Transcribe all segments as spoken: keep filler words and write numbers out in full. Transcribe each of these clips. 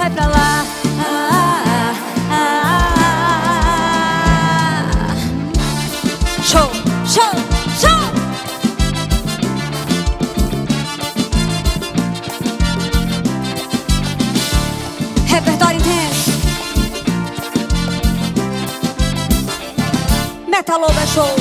sai pra lá. Ah, ah, ah, ah. Show, show, show. Repertório intenso. Metaloba é show.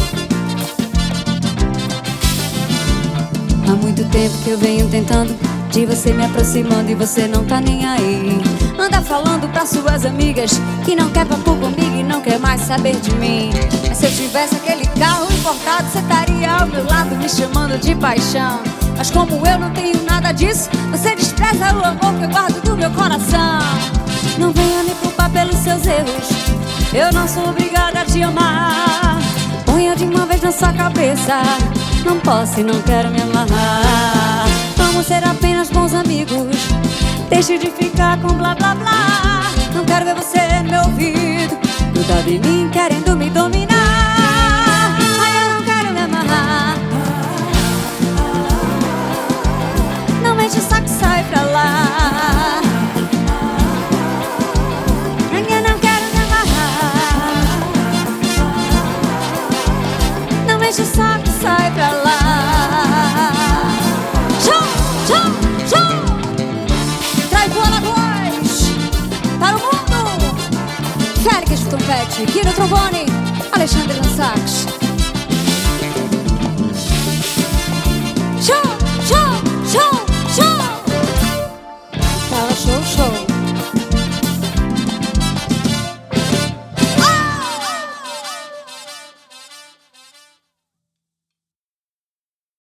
Há muito tempo que eu venho tentando de você, me aproximando e você não tá nem aí. Anda falando pra suas amigas que não quer papo comigo e não quer mais saber de mim. Mas se eu tivesse aquele carro importado, você estaria ao meu lado me chamando de paixão. Mas como eu não tenho nada disso, você despreza o amor que eu guardo do meu coração. Não venha me culpar pelos seus erros, eu não sou obrigada a te amar. Ponha de uma vez na sua cabeça, não posso e não quero me amarrar. Vamos ser apenas bons amigos, deixe de ficar com blá blá blá. Não quero ver você no meu ouvido, grudado em mim, querendo me dominar. Ai, eu não quero me amarrar. Não enche o saco, sai pra lá. Eu não quero me amarrar. Não enche o saco, sai pra lá. Show, show, show. Traz boa voz para o mundo. Félix trompete, Kino trombone, Alexandre no sax.